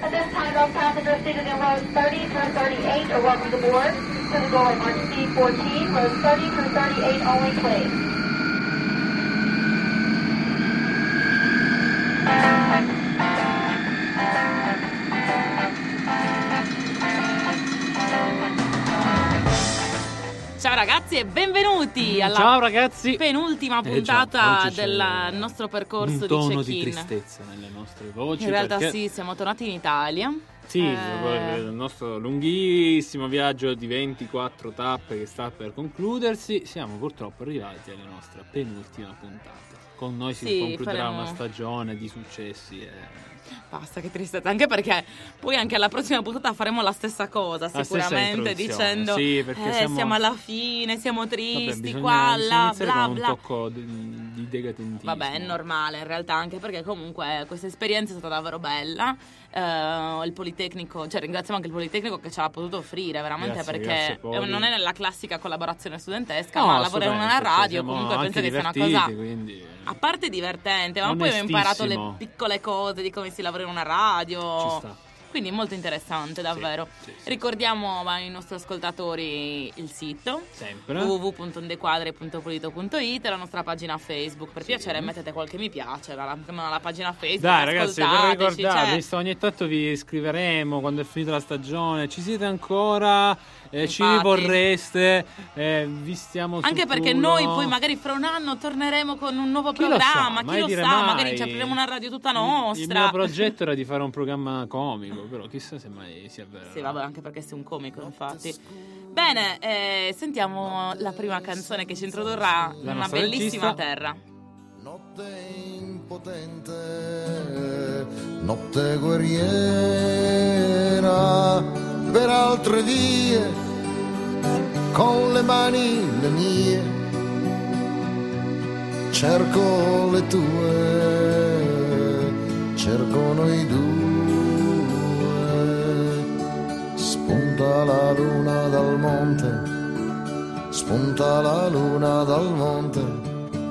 At this time, those passengers seated in rows 30 through 38 are welcome to board. To the door on C14, rows 30 through 38 only, please. Ciao ragazzi e benvenuti alla Ciao ragazzi. penultima puntata del nostro percorso un di tono check-in. di tristezza nelle nostre voci. In realtà perché... sì, siamo tornati in Italia. Sì, il nostro lunghissimo viaggio di 24 tappe che sta per concludersi, siamo purtroppo arrivati alla nostra penultima puntata. Con noi si concluderà una stagione di successi e... Basta, che tristezza, anche perché poi anche alla prossima puntata faremo la stessa cosa, sicuramente, dicendo sì, perché siamo alla fine, siamo tristi, vabbè, qua, là, bla bla, con bla. un tocco di decadentismo. Vabbè, è normale in realtà, anche perché comunque questa esperienza è stata davvero bella. Il Politecnico, cioè ringraziamo anche il Politecnico che ce l'ha potuto offrire veramente, perché non è nella classica collaborazione studentesca, ma lavoriamo nella radio, comunque penso che sia una cosa quindi... a parte divertente, ma poi abbiamo imparato le piccole cose di come si lavora in una radio. Ci sta. Quindi molto interessante, davvero. Sì. Ricordiamo ai nostri ascoltatori il sito sempre www.ondequadre.polito.it e la nostra pagina Facebook. Per piacere mettete qualche mi piace alla pagina Facebook. Dai ragazzi, per ricordarvi, cioè... ogni tanto vi scriveremo quando è finita la stagione. Ci siete ancora? Ci Infatti. rivorreste? Vi stiamo sul Anche perché culo. noi poi magari fra un anno torneremo con un nuovo Chi lo programma. sa, Chi lo sa, mai. magari ci apriremo una radio tutta nostra. Il mio progetto era di fare un programma comico, però chissà se mai si avvererà. Sì, vabbè, anche perché sei un comico, infatti. Bene, sentiamo la prima canzone che ci introdurrà in una bellissima terra. Notte impotente, notte guerriera, per altre vie, con le mani le mie, cerco le tue, cerco noi due. Spunta la luna dal monte, spunta la luna dal monte.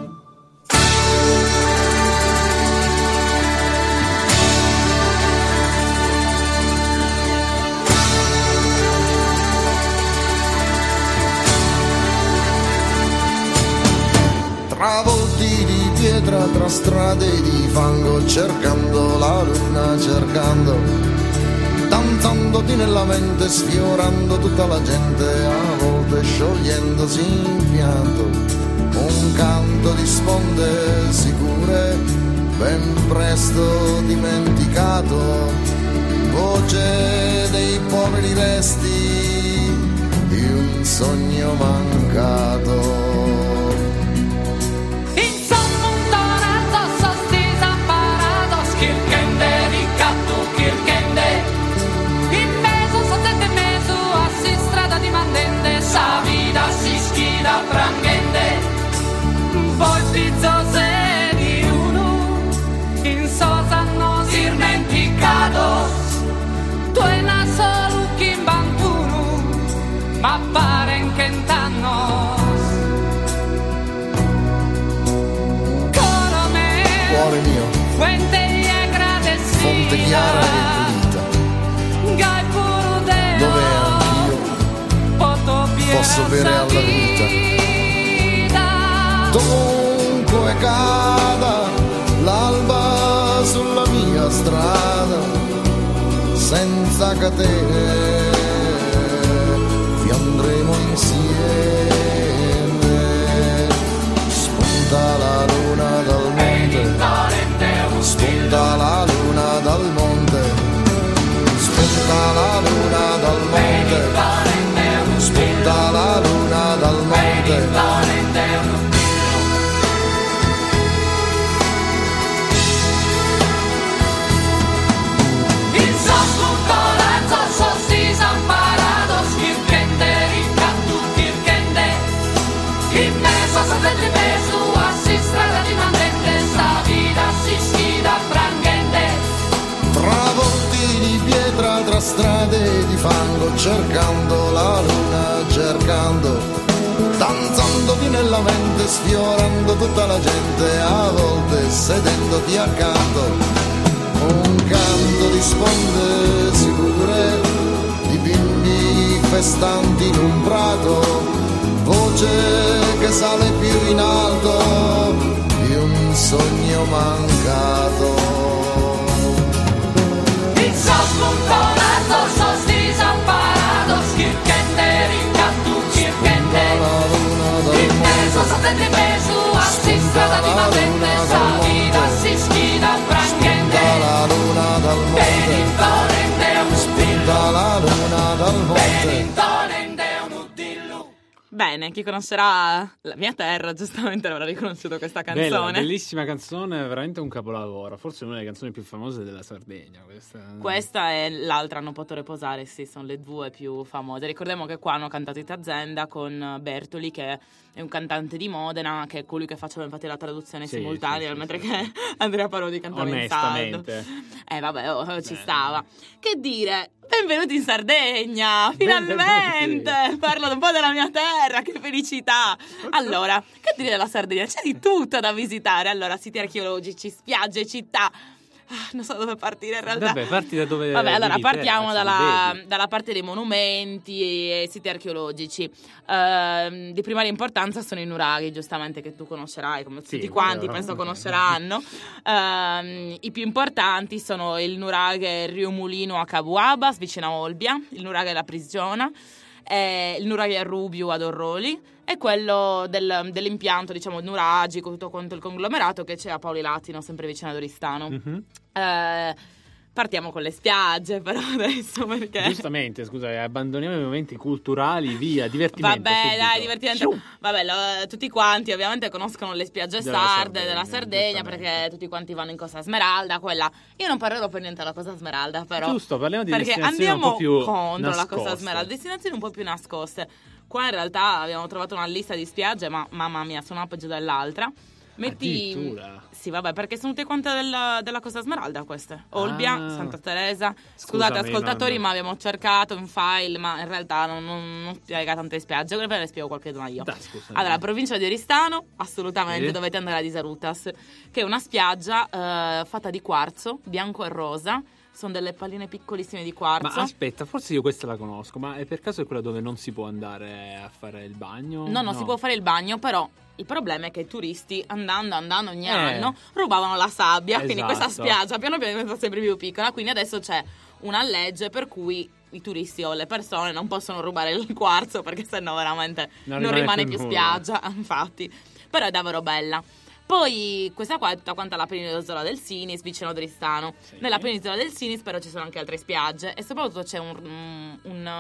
Travolti di pietra tra strade di fango, cercando la luna, cercando, danzandoti nella mente, sfiorando tutta la gente, a volte sciogliendosi in pianto, un canto di sponde sicure, ben presto dimenticato, voce dei poveri resti di un sogno mancato. Sa vida si schida prangende, poi pizzose di uno, in sosa no dimenticados, tu en a solo kim bantuno, ma paren que entannos. Coro me, Cuore mio, fuente y agradecida, fonte chiara e pulita, gai puro Deo, dove anch'io posso bere alla vita. Dovunque cada l'alba sulla mia strada, senza catene vi andremo insieme. Spunta la luna dal monte, spunta la luna dal monte, spunta la luna dal monte. Spunta la luna dal monte. Il soscultoranzo sos disamparados, kirkende ricattu kirkende, in mezzo a del peso assi strada di mandente, sta vita si schida prangende. Travolti di pietra tra strade di fango, cercando la luna, cercando, danzandoti nella mente, sfiorando tutta la gente, a volte sedendoti accanto, un canto di sponde sicure, di bimbi festanti in un prato, voce che sale più in alto di un sogno mancato. Sos puntonatos, sos desamparados, kirkende, ricattu, kirkende. Immersos a te peso, assi strada di matente, sa vida assistida, prangende. La luna dal monte, Benintolende un spillo, la luna dal monte. benintolende un udillu. Bene, chi conoscerà la mia terra giustamente avrà riconosciuto questa canzone. Bella, bellissima canzone, veramente un capolavoro. Forse una delle canzoni più famose della Sardegna. Questa e l'altra, Non potrò riposare, sì, sono le due più famose. Ricordiamo che qua hanno cantato Itazenda con Bertoli, che è un cantante di Modena, che è colui che faceva infatti la traduzione simultanea, mentre che Andrea Parodi cantava in saldo. Vabbè, ci stava. Che dire, benvenuti in Sardegna, finalmente! Parlo un po' della mia terra, che felicità! Allora, che dire della Sardegna? C'è di tutto da visitare. Allora, siti archeologici, spiagge, città. Non so dove partire in realtà. Vabbè, parti da dove. Vabbè, allora partiamo dalla parte dei monumenti e siti archeologici. Di primaria importanza sono i nuraghi, giustamente, che tu conoscerai, come tutti quanti penso conosceranno. I più importanti sono il nuraghe Riomulino a Cabuabas, vicino a Olbia, il nuraghe La Prisiona, il nuraghe Rubiu ad Orroli, e quello dell'impianto, diciamo, nuragico, tutto quanto il conglomerato che c'è a Paoli Latino, sempre vicino ad Oristano. Mm-hmm. Partiamo con le spiagge, però adesso, perché giustamente, scusa, abbandoniamo i momenti culturali, via, divertimento. Vabbè, subito. dai, divertimento. Vabbè, tutti quanti ovviamente conoscono le spiagge sarde della Sardegna, perché tutti quanti vanno in Costa Smeralda, quella. Io non parlerò per niente della Costa Smeralda, però. Giusto, parliamo di perché destinazioni andiamo un po' più contro nascoste. la Costa Smeralda, destinazioni un po' più nascoste. Qua in realtà abbiamo trovato una lista di spiagge, ma mamma mia, sono una peggio dell'altra. Addirittura. Sì, vabbè, perché sono tutte quante della Costa Smeralda queste. Olbia, Santa Teresa. Scusate ascoltatori, ma abbiamo cercato in file, ma in realtà non spiega tante spiagge. Ora ve ne spiego qualcuna io. Allora, la provincia di Oristano, assolutamente dovete andare a Disarutas, che è una spiaggia fatta di quarzo, bianco e rosa. Sono delle palline piccolissime di quarzo. Ma aspetta, forse io questa la conosco, ma è per caso è quella dove non si può andare a fare il bagno? No, non si può fare il bagno, però il problema è che i turisti, andando ogni anno, rubavano la sabbia, quindi questa spiaggia piano piano diventa sempre più piccola, quindi adesso c'è una legge per cui i turisti o le persone non possono rubare il quarzo, perché sennò veramente non rimane più spiaggia, infatti. Però è davvero bella. Poi questa qua è tutta quanta la penisola del Sinis, vicino ad Oristano. Sì. Nella penisola del Sinis però ci sono anche altre spiagge e soprattutto c'è un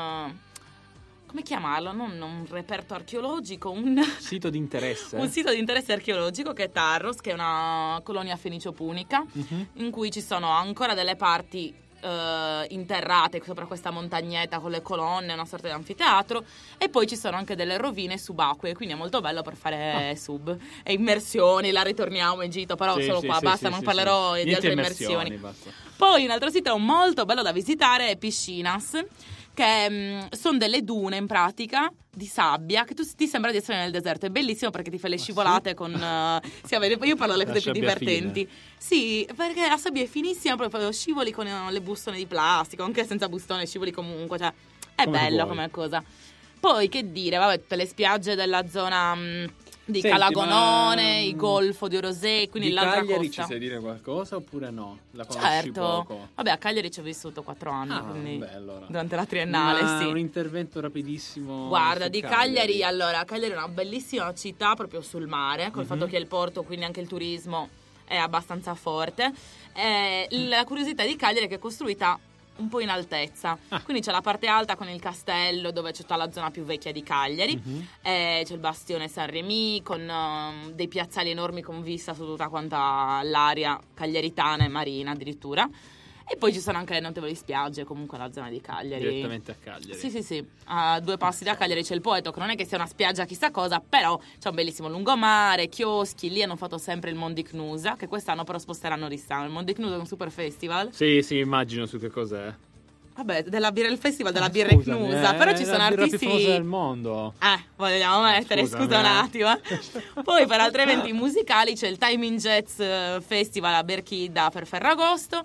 come chiamarlo? Non un reperto archeologico, un sito di interesse. Un sito di interesse archeologico che è Tarros, che è una colonia fenicio-punica, in cui ci sono ancora delle parti interrate sopra questa montagnetta con le colonne, una sorta di anfiteatro, e poi ci sono anche delle rovine subacquee, quindi è molto bello per fare sub e immersioni. La ritorniamo in Egitto, però solo qua, basta, non parlerò di altre immersioni. Poi un altro sito molto bello da visitare è Piscinas, che sono delle dune in pratica di sabbia che ti sembra di essere nel deserto. È bellissimo perché ti fai le scivolate con io parlo delle cose più divertenti. Sì, perché la sabbia è finissima, proprio scivoli con le bustone di plastica, anche senza bustone scivoli comunque, cioè è come bello come cosa. Poi che dire, vabbè, tutte le spiagge della zona di Calagonone, il golfo di Orosè, quindi di l'altra Cagliari costa. Ci sai dire qualcosa oppure no? La conosci poco? Vabbè, a Cagliari ci ho vissuto 4 anni, quindi allora. Durante la triennale, un intervento rapidissimo. Guarda, di Cagliari, allora, Cagliari è una bellissima città proprio sul mare, col fatto che è il porto, quindi anche il turismo è abbastanza forte. La curiosità di Cagliari è che è costruita un po' in altezza, quindi c'è la parte alta con il castello, dove c'è tutta la zona più vecchia di Cagliari, c'è il bastione Saint-Rémy con dei piazzali enormi con vista su tutta quanta l'area cagliaritana e marina addirittura, e poi ci sono anche notevoli spiagge comunque nella zona di Cagliari. Direttamente a Cagliari. Sì, a 2 passi da Cagliari c'è il Poeto, che non è che sia una spiaggia chissà cosa, però c'è un bellissimo lungomare, chioschi. Lì hanno fatto sempre il Mondicnusa, che quest'anno però sposteranno Oristano. Il Mondicnusa è un super festival. Sì, immagino su che cos'è. Vabbè, il festival della birra Icnusa, però ci sono artisti... la birra più famosa del mondo. Vogliamo mettere, scusa un attimo. Poi per altri eventi musicali c'è il Time in Jazz Festival a Berchida per Ferragosto,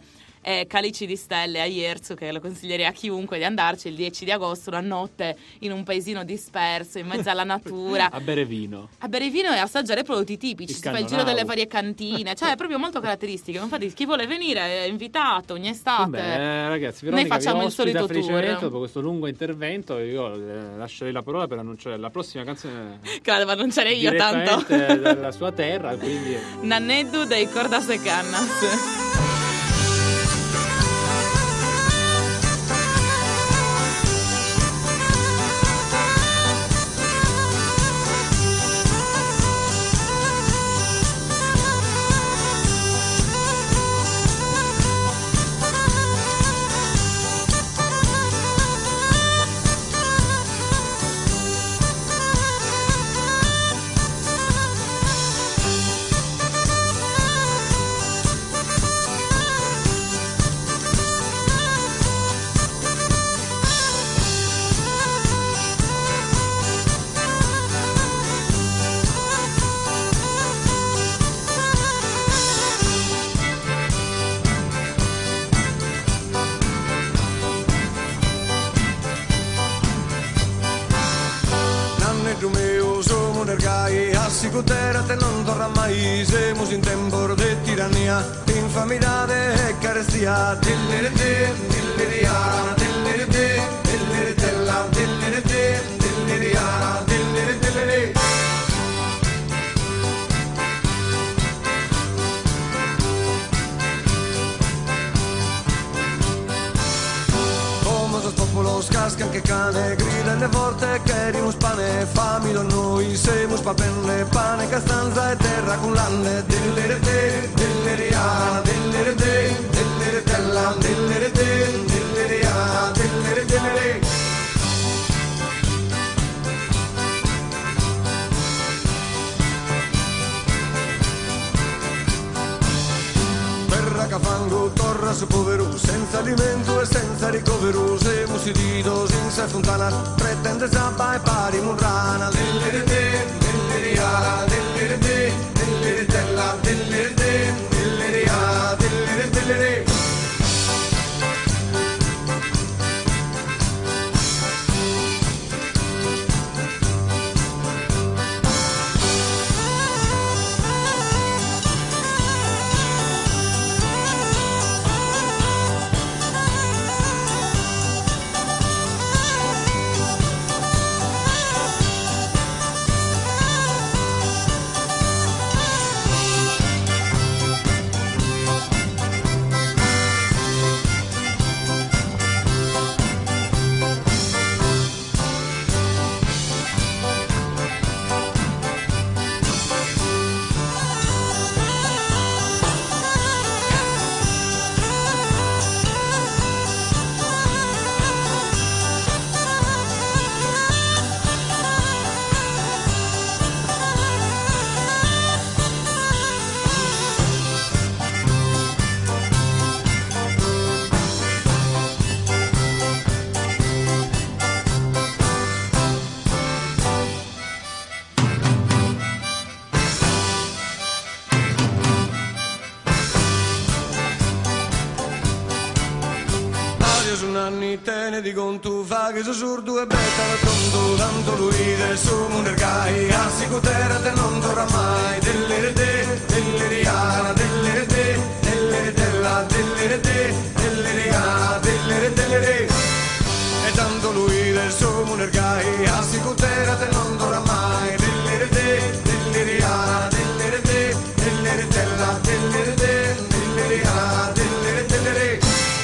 e Calici di Stelle a Ierzo, che lo consiglierei a chiunque di andarci il 10 di agosto, una notte in un paesino disperso in mezzo alla natura a bere vino e assaggiare prodotti tipici. Si fa il giro delle varie cantine, cioè è proprio molto caratteristiche. Infatti chi vuole venire è invitato ogni estate. Vabbè, ragazzi, Veronica, noi facciamo il solito tour. Dopo questo lungo intervento io lascerei la parola per annunciare la prossima canzone che la devo annunciare io tanto dalla sua terra, quindi Nanneddu dei Cordas e Cannas. Terra te non torna mai, siamo in tempo di tirannia, infamità e carestia. Dillirite, dilliriana, dillirite, dillirite, dillirite, dilliriana, dillirite. Come sto popolo scasca che cane, grida forte che rimus pane, familo noi, siamo spapenne, pane, castanza e terra con l'anne. Dillirite, dilliriana, dillirite, dillirite, dillirite, dilliriana, dillirite. Fango, torra su povero, senza alimento e senza ricovero, siamo sedito senza fontana, pretende sabba e pari murrana. Dillirite, dilliriana, dillirite, dillirite, dillirite, dilliriana, dillirite, dillirite. Te ne dico tu fa che sono sordo e becca la tonto, tanto lui del suo monergai, a sicutera te non torna mai. Dell'erede, dell'eriana, dell'erede, dell'eredella, dell'erede, dell'eriana, dell'erede. E tanto lui del suo monergai, a sicutera te non torna mai. Dell'erede, dell'eriana, dell'erede, dell'eredella, dell'erede, dell'eriana, dell'erede.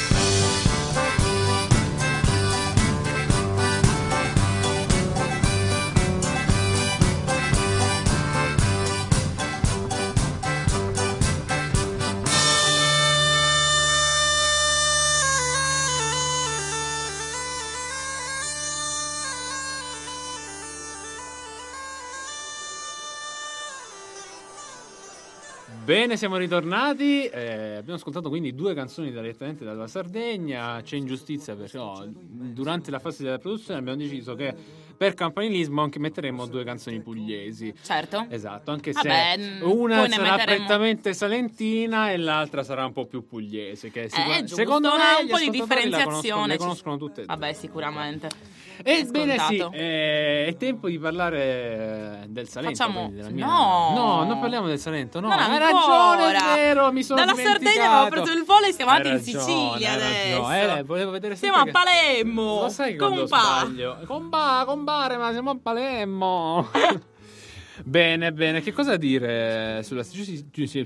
Bene, siamo ritornati. Abbiamo ascoltato quindi 2 canzoni direttamente dalla Sardegna. C'è ingiustizia perché durante la fase della produzione abbiamo deciso che per campanilismo anche metteremo 2 canzoni pugliesi. Certo. Esatto, anche se una sarà prettamente salentina e l'altra sarà un po' più pugliese, che secondo me un po' di differenziazione le conoscono tutte e due. Vabbè, sicuramente. Ebbene sì, è tempo di parlare del Salento. No, non parliamo del Salento. No, hai ragione, è vero, mi sono Dalla dimenticato. Sardegna avevo preso il volo e siamo andati in Sicilia adesso. Volevo vedere siamo a Palermo. Lo sai quando sbaglio? Compare, ma siamo a Palermo. Bene, che cosa dire sulla ci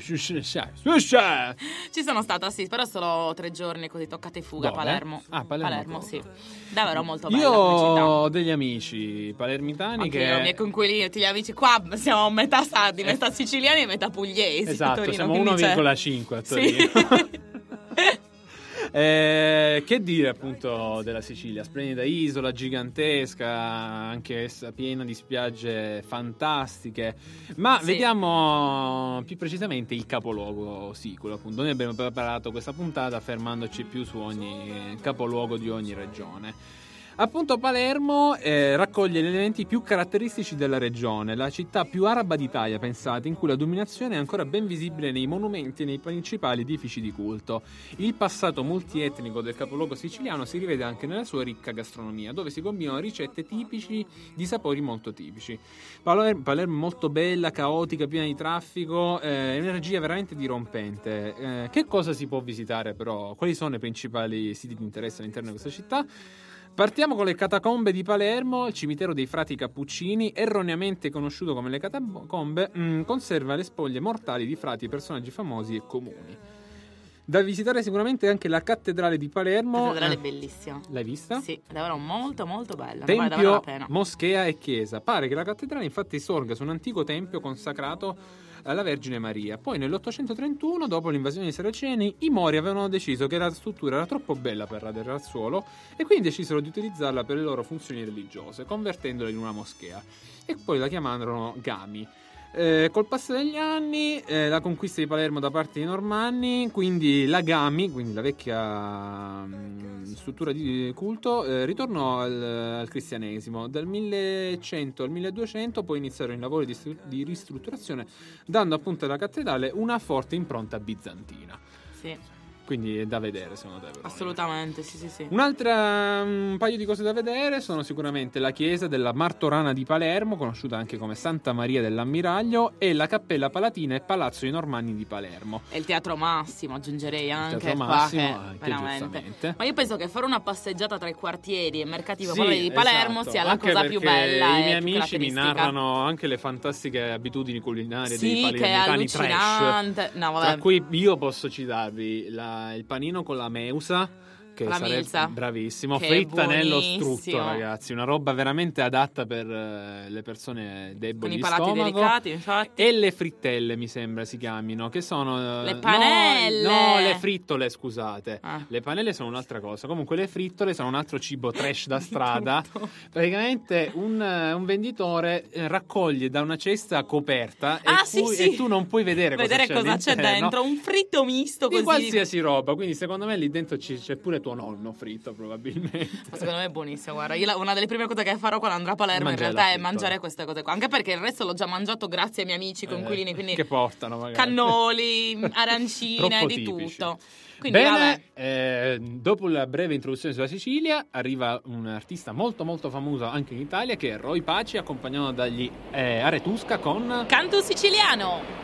sono stata, sì, però solo 3 giorni, così toccate fuga. Dove? Palermo. Palermo, sì. Davvero molto bella. Io ho degli amici palermitani i miei coinquilini, tutti gli amici qua siamo metà sardi, metà siciliani e metà pugliesi. Esatto, Torino, siamo 1,5 a Torino. Sì. Che dire appunto della Sicilia, splendida isola, gigantesca, anche essa piena di spiagge fantastiche, ma vediamo più precisamente il capoluogo sicuro. Appunto noi abbiamo preparato questa puntata fermandoci più su ogni capoluogo di ogni regione. Appunto Palermo raccoglie gli elementi più caratteristici della regione, la città più araba d'Italia, pensate, in cui la dominazione è ancora ben visibile nei monumenti e nei principali edifici di culto. Il passato multietnico del capoluogo siciliano si rivede anche nella sua ricca gastronomia, dove si combinano ricette tipici di sapori molto tipici. Palermo è molto bella, caotica, piena di traffico, energia veramente dirompente. Che cosa si può visitare però? Quali sono i principali siti di interesse all'interno di questa città? Partiamo con le catacombe di Palermo. Il cimitero dei frati cappuccini, erroneamente conosciuto come le catacombe, conserva le spoglie mortali di frati e personaggi famosi e comuni. Da visitare sicuramente anche la cattedrale di Palermo. La cattedrale è bellissima. L'hai vista? Sì, davvero molto molto bella. Tempio, vale davvero la pena. moschea e chiesa. Pare che la cattedrale infatti sorga su un antico tempio consacrato alla Vergine Maria. Poi nell'831, dopo l'invasione dei Saraceni, i Mori avevano deciso che la struttura era troppo bella per radere al suolo e quindi decisero di utilizzarla per le loro funzioni religiose, convertendola in una moschea. E poi la chiamarono Gami. Col passare degli anni, la conquista di Palermo da parte dei Normanni, quindi la Gami, quindi la vecchia struttura di culto, ritornò al cristianesimo. Dal 1100 al 1200 poi iniziarono i lavori di ristrutturazione, dando appunto alla cattedrale una forte impronta bizantina. Sì. Quindi è da vedere, secondo te? Però. Assolutamente, sì. Un paio di cose da vedere sono sicuramente la chiesa della Martorana di Palermo, conosciuta anche come Santa Maria dell'Ammiraglio, e la Cappella Palatina e Palazzo dei Normanni di Palermo. E il Teatro Massimo, aggiungerei anche. Il Teatro qua, Massimo, che anche, veramente. Ma io penso che fare una passeggiata tra i quartieri e mercati popolari di Palermo sia la anche cosa più bella. I miei amici mi narrano anche le fantastiche abitudini culinarie dei palermitani trash. No, vabbè. Tra cui io posso citarvi il panino con la meusa, che la sarebbe milza, bravissimo, che fritta nello strutto, ragazzi, una roba veramente adatta per le persone deboli di stomaco. Con i palati delicati, infatti. E le frittelle, mi sembra si chiamino, che sono le panelle. No, le frittole, scusate. Ah. Le panelle sono un'altra cosa. Comunque le frittole sono un altro cibo trash da strada. Praticamente un venditore raccoglie da una cesta coperta e tu non puoi vedere cosa c'è dentro. Un fritto misto così di qualsiasi roba, quindi secondo me lì dentro c'è pure tuo nonno fritto probabilmente. Ma secondo me è buonissimo, guarda, io una delle prime cose che farò quando andrò a Palermo in realtà è mangiare queste cose qua, anche perché il resto l'ho già mangiato grazie ai miei amici coinquilini, quindi che portano magari cannoli, arancine, di tipici. tutto. Quindi, bene, dopo la breve introduzione sulla Sicilia arriva un artista molto molto famoso anche in Italia, che è Roy Paci, accompagnato dagli Aretusca con Canto Siciliano.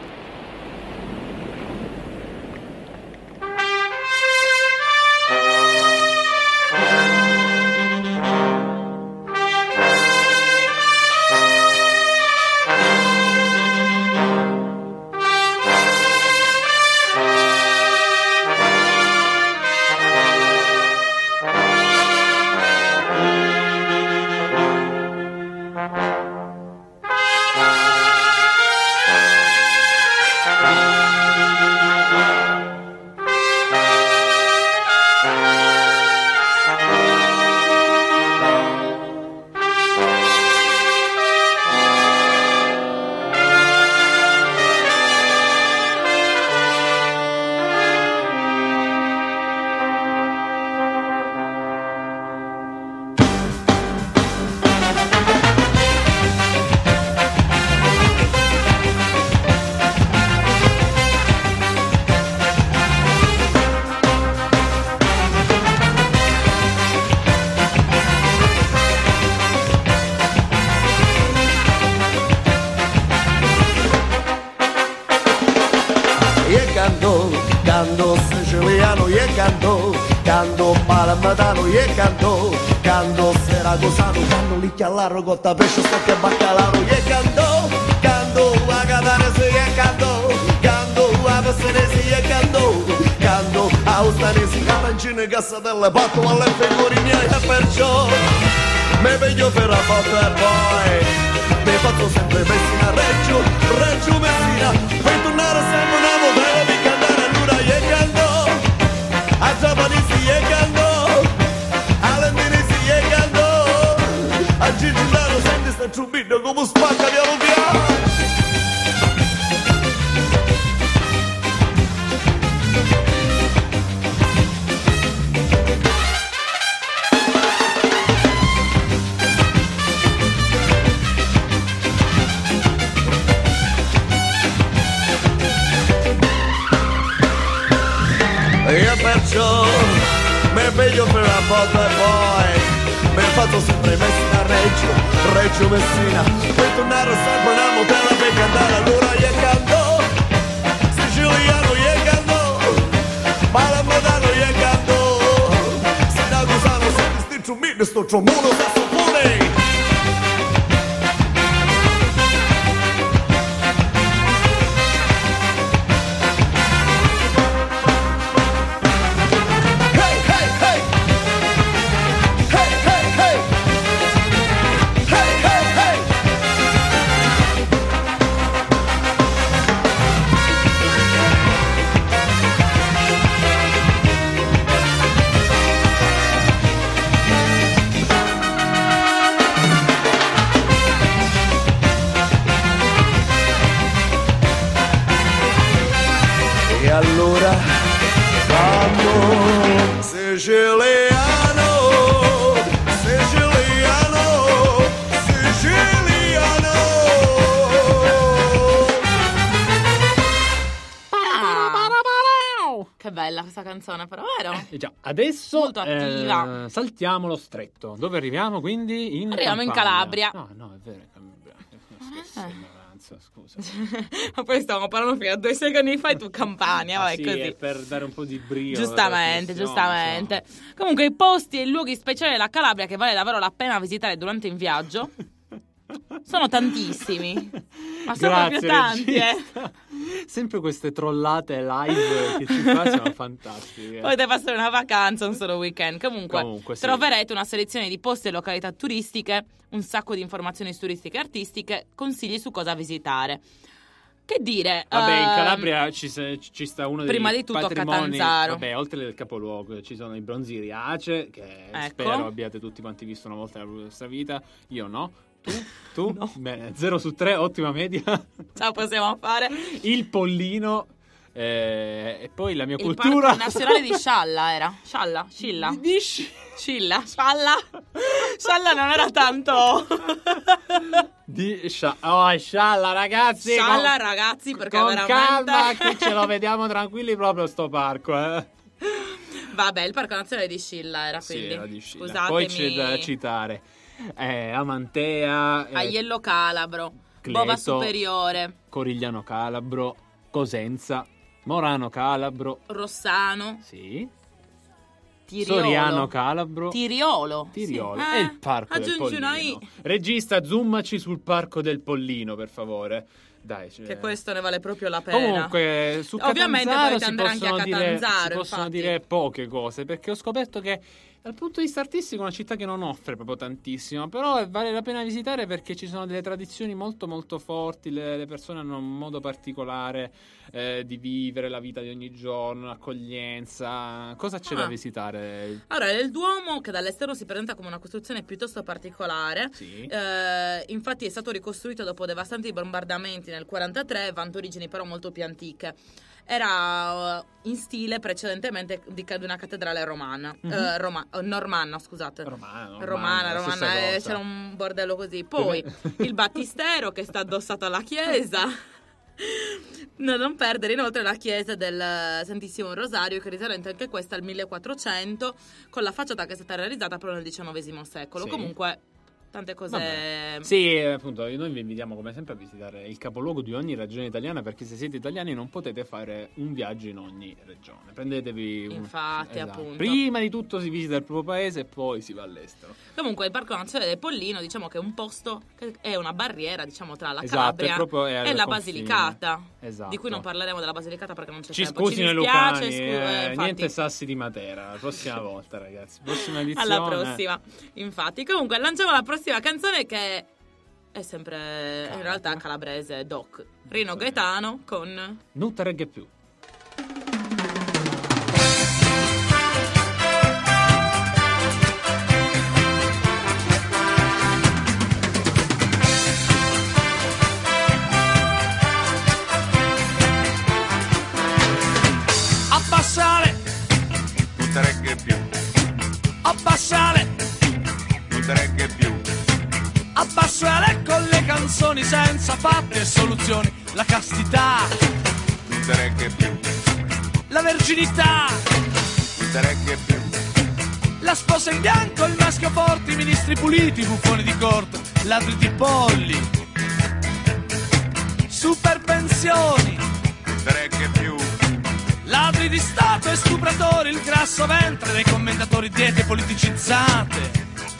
Malamatano e canto seragosano, canto licchia all'arrogotta, pesce, stocca e baccalaro e canto a catanese e canto a pessanese e canto a ustanesi, carancine, cassatelle, patto alle figuri miei e perciò me veglio per la botta e poi mi faccio sempre Messina, Reggio Messina, per tornare sempre una modella di cantare all'ura e canto a giapponesi e canto all'inglesi e canto a Gigindano, senti sta ciubino come spacca piano piano. E perciò me veglio per la botta e poi mi faccio sempre Messina, Reggio Messina, per tornare sempre una modella per cantare allora io canto siciliano io canto malamadano io canto siracusano, senti sti ciumini, sto ciumuno, sassofone. Allora canto siciliano, siciliano, siciliano. Che bella questa canzone, però, vero? Già, adesso molto attiva. Saltiamo lo stretto. Dove arriviamo quindi? Arriviamo in Calabria. No, è vero, scusa. Ma poi stavamo parlando fino a 2 secondi fa e tu Campania, vai, sì, così. È per dare un po' di brio. Giustamente. Comunque i posti e i luoghi speciali della Calabria che vale davvero la pena visitare durante un viaggio sono tantissimi. Ma sono proprio tanti, Sempre queste trollate live che ci fa sono fantastiche. Potete passare una vacanza, un solo weekend. Comunque sì. Troverete una selezione di posti e località turistiche, un sacco di informazioni turistiche e artistiche, consigli su cosa visitare. Che dire? Vabbè, in Calabria ci sta uno dei prima di tutto patrimoni. Catanzaro. Vabbè, oltre al capoluogo ci sono i bronzi Riace, che spero abbiate tutti quanti visto una volta nella vostra vita. Io no. Tu? No. Bene, 0 su 3, ottima media. Ce la possiamo fare. Il Pollino e poi la mia il cultura. Parco nazionale di Scialla era. Scilla. Scilla. Scialla non era tanto. Scialla, ragazzi. Scialla, ragazzi, perché con veramente calma che ce lo vediamo tranquilli proprio sto parco, Vabbè, il Parco nazionale di Scilla era, quindi. Sì, era di Scilla. Scusatemi. Poi c'è da citare Amantea, Aiello Calabro, Cleto, Bova Superiore, Corigliano Calabro, Cosenza, Morano Calabro, Rossano, sì, Tiriolo, Soriano Calabro, Tiriolo. Sì. E il Parco del Pollino. Regista, zoomaci sul Parco del Pollino, per favore. Dai, che questo ne vale proprio la pena. Comunque su ovviamente Catanzaro potete andare anche a Catanzaro, si possono dire poche cose, perché ho scoperto che dal punto di vista artistico è una città che non offre proprio tantissimo, però vale la pena visitare perché ci sono delle tradizioni molto molto forti, le persone hanno un modo particolare di vivere la vita di ogni giorno, accoglienza. Cosa c'è da visitare? Allora, il Duomo, che dall'esterno si presenta come una costruzione piuttosto particolare, sì. Infatti è stato ricostruito dopo devastanti bombardamenti nel 1943, vanta origini però molto più antiche. Era in stile precedentemente di una cattedrale romana, normanna, scusate. Romana, c'era un bordello così. Poi il battistero che sta addossato alla chiesa. No, non perdere inoltre la chiesa del Santissimo Rosario, che risalente anche questa al 1400, con la facciata che è stata realizzata proprio nel XIX secolo. Sì. Comunque tante cose. Vabbè. Sì, appunto, noi vi invitiamo come sempre a visitare il capoluogo di ogni regione italiana, perché se siete italiani non potete fare un viaggio in ogni regione. Prendetevi Infatti, appunto. Prima di tutto si visita il proprio paese e poi si va all'estero. Comunque il Parco Nazionale del Pollino, diciamo che è un posto che è una barriera, diciamo, tra la Calabria e la Basilicata. Esatto. Di cui non parleremo della Basilicata perché non c'è Ci tempo. Scusino Ci i dispiace, lucani, niente sassi di Matera. La prossima volta, ragazzi. Prossima edizione. Alla prossima. Infatti, comunque lanciamo la prossima canzone, che è sempre in realtà calabrese, Doc. Rino Gaetano con Non te regge più. Abbassare, non te regge più, abbassare, non te regge più, abbassare con le canzoni senza fatti e soluzioni. La castità, non te regge più, la verginità, non te regge più, la sposa in bianco, il maschio forte, i ministri puliti, i buffoni di corte, ladri di polli, super pensioni, non te regge più, ladri di Stato e stupratori, il grasso ventre dei commentatori, diete politicizzate,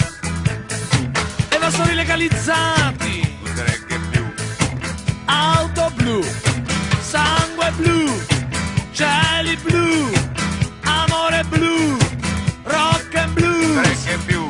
evasori legalizzati, non te regge più, auto blu, sangue blu, cieli blu, amore blu, rock and blues. non te regge più.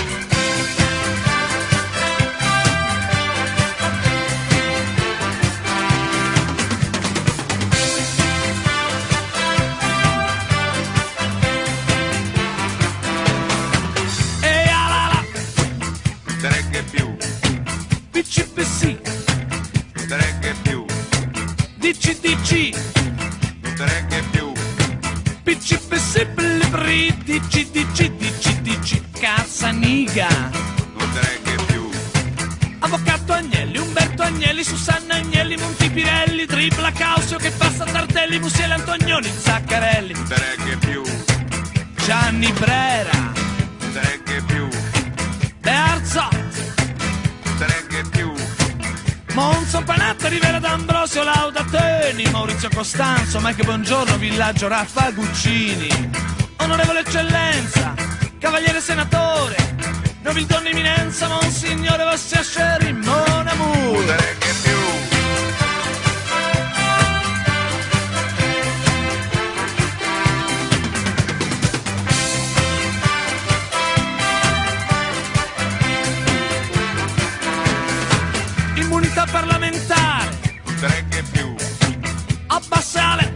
E alala, Non te regge più, PCPC, non te regge più, DCDC, non te regge più, PCPC, Blibri, DCDC, DCDC, Cazzaniga, non te regge più, Avvocato Agnelli, Umberto Agnelli, Susanna Agnelli, Montipirelli, Tripla Causio che passa Tardelli, Musiele Antonioni, Zaccarelli, non te regge più, Gianni Brera, non te regge più, Bearzot, non te regge più, Monzo Panatta, Rivera D'Ambrosio, Laudateni, Maurizio Costanzo, Mike Buongiorno, Villaggio Raffa Guccini, Onorevole Eccellenza, Cavaliere Senatore, Nobildonna Eminenza, Monsignore Vostia Sherry, Mon non Amour. te regge più, Immunità parlamentare, non te regge più, abbassare.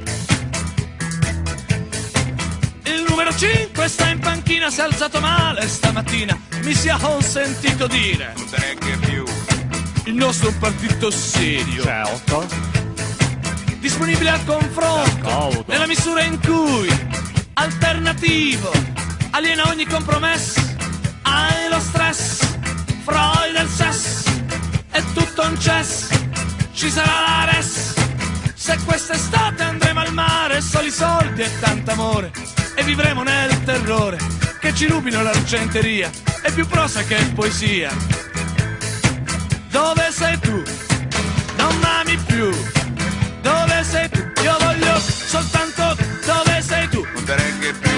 Il numero 5 sta in panchina, si è alzato male stamattina, mi sia consentito dire. non te regge più, Il nostro è un partito serio, Certo. disponibile al confronto, D'accordo. nella misura in cui alternativo aliena ogni compromesso, hai lo stress, Freud e il sesso, è tutto un cess, ci sarà la res, se quest'estate andremo al mare, soli soldi e tanto amore, e vivremo nel terrore, che ci rubino l'argenteria, è più prosa che poesia. Dove sei tu? Non m'ami più. Dove sei tu? Io voglio soltanto dove sei tu? non te regge più,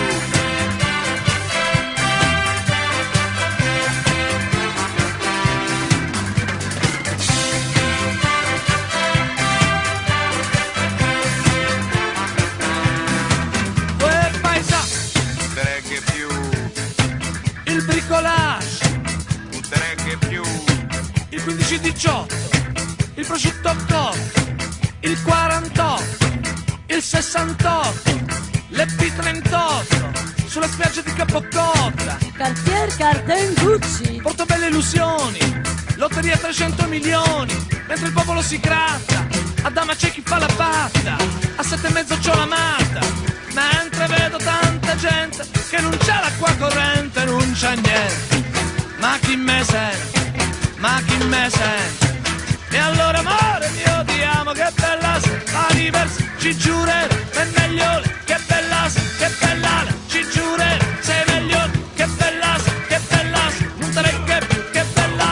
Quel paesaggio, non te regge più, il bricolage, non te regge più, il 15-18, il prosciutto cotto, il 48, il 68, l'Ep38, sulla spiaggia di Capocotta, Cartier Carden Gucci, Portobello illusioni, lotteria 300 milioni, mentre il popolo si gratta, a dama c'è chi fa la patta, a 7,5 c'ho la matta, mentre vedo tanta gente che non c'è l'acqua corrente, non c'è niente, ma chi me sente, ma chi me sente, e allora amore mio ti amo, che bella sei, a diversi ci giurerò, è meglio, che bella sei, ci giurerò, sei meglio, che bella sei, non te regge più, che bella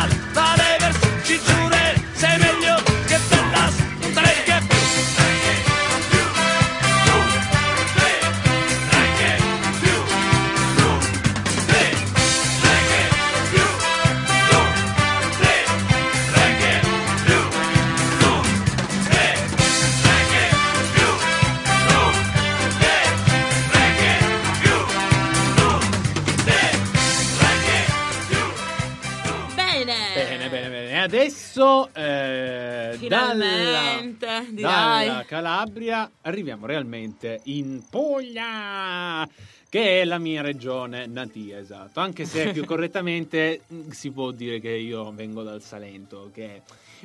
bene. Adesso finalmente dalla Calabria arriviamo realmente in Puglia, che è la mia regione natia, esatto. Anche se più correttamente si può dire che io vengo dal Salento, che è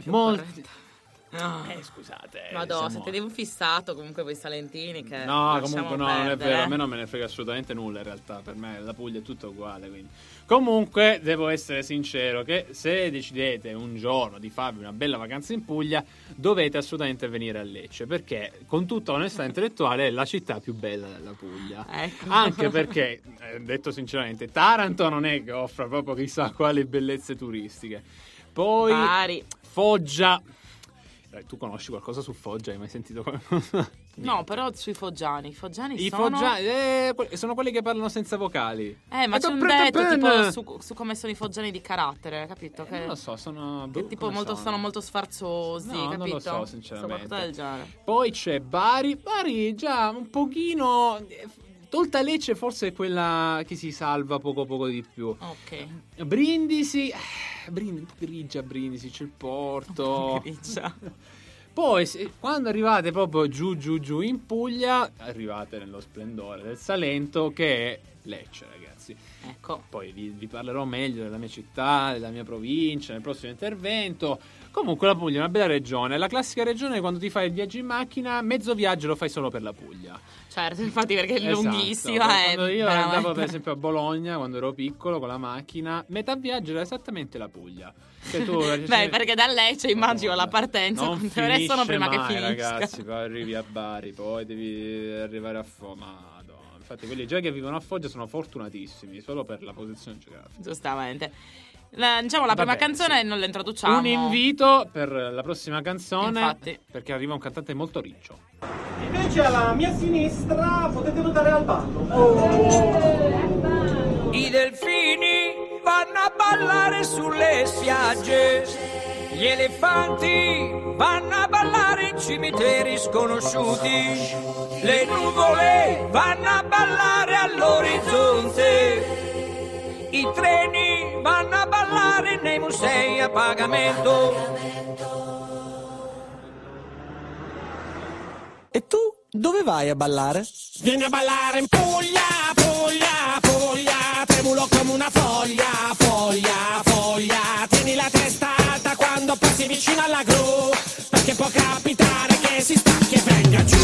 scusate. Madonna, se tenevo fissato comunque quei salentini che no, comunque no, perdere. non è vero, a me non me ne frega assolutamente nulla in realtà, per me la Puglia è tutto uguale, quindi. Comunque devo essere sincero che se decidete un giorno di farvi una bella vacanza in Puglia dovete assolutamente venire a Lecce, perché con tutta onestà intellettuale è la città più bella della Puglia. Ecco. Anche perché, detto sinceramente, Taranto non è che offra proprio chissà quali bellezze turistiche. Poi Bari. Foggia. Tu conosci qualcosa su Foggia? Hai mai sentito qualcosa? No, però sui foggiani. I foggiani sono quelli che parlano senza vocali. Ma c'è un detto tipo su come sono i foggiani di carattere, capito? Che, non lo so, sono che tipo sono molto sfarzosi, no, capito? Non lo so, sinceramente. Del genere. Poi c'è Bari già un pochino. Tolta Lecce forse è quella che si salva poco di più. Ok. Brindisi grigia, Brindisi, c'è il porto. Grigia. Poi quando arrivate proprio giù in Puglia, arrivate nello splendore del Salento, che è Lecce, ragazzi. Ecco. Poi vi parlerò meglio della mia città, della mia provincia nel prossimo intervento. Comunque la Puglia è una bella regione, è la classica regione quando ti fai il viaggio in macchina, mezzo viaggio lo fai solo per la Puglia. Certo, infatti perché è lunghissima. Quando io andavo per esempio a Bologna quando ero piccolo con la macchina, metà viaggio era esattamente la Puglia. Che tu, beh, perché da Lecce immagino la partenza non quante ore sono prima mai, che finisca. Ragazzi, poi arrivi a Bari, poi devi arrivare a Foggia. Infatti quelli già che vivono a Foggia sono fortunatissimi solo per la posizione geografica. Giustamente. Diciamo la prima canzone non la introduciamo. Un invito per la prossima canzone. Infatti. Perché arriva un cantante molto riccio. Invece alla mia sinistra potete notare al ballo. I delfini vanno a ballare sulle spiagge, gli elefanti vanno a ballare in cimiteri sconosciuti, le nuvole vanno a ballare all'orizzonte, i treni vanno a ballare nei musei a pagamento. E tu dove vai a ballare? Vieni a ballare in Puglia, Puglia, Puglia, tremulo come una foglia, foglia, foglia, tieni la testa alta quando passi vicino alla gru, perché può capitare che si stacchi e venga giù.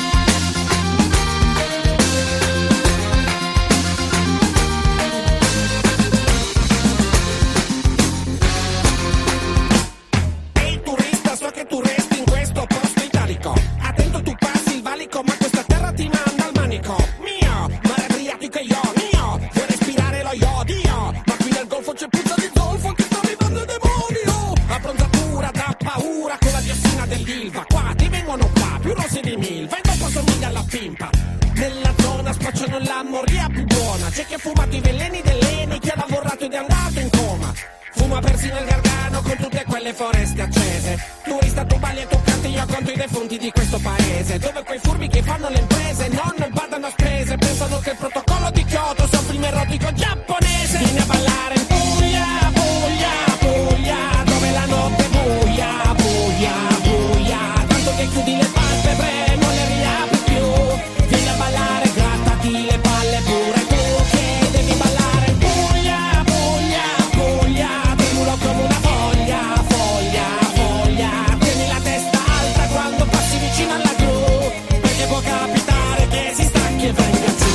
Ehi turista, so che tu resti in questo posto italico, attento tu passi il valico ma questa terra ti manda al manico. Mio, mare Adriatico e io, mio, vuoi respirare lo iodio, ma qui nel golfo c'è puzza di zolfo che sta arrivando il demonio. Abbronzatura da paura con la diossina dell'Ilva, qua ti vengono qua più rossi di milva e dopo somiglia alla pimpa. Nella zona spacciano la moria più buona, c'è chi ha fumato i veleni dell'Eni, chi ha lavorato ed è andato in coma. Fuma persino il Gargano con tutte quelle foreste accese. Turista tu balli e tu canti, io conto i defunti di questo paese, dove quei furbi che fanno le imprese non badano a spese, pensano che il protocollo di Kyoto sia un film erotico giapponese. Vieni a ballare in Puglia, Puglia, Puglia, dove la notte è buia, buia, buia, tanto che chiudi le palpebre non le riapri più. Vieni a ballare, grattati le palle pure tu che devi ballare in Puglia, Puglia, Puglia, tremulo come una foglia, foglia, foglia, tieni la testa alta quando passi vicino alla gru, perché può capitare che si stacchi e venga giù.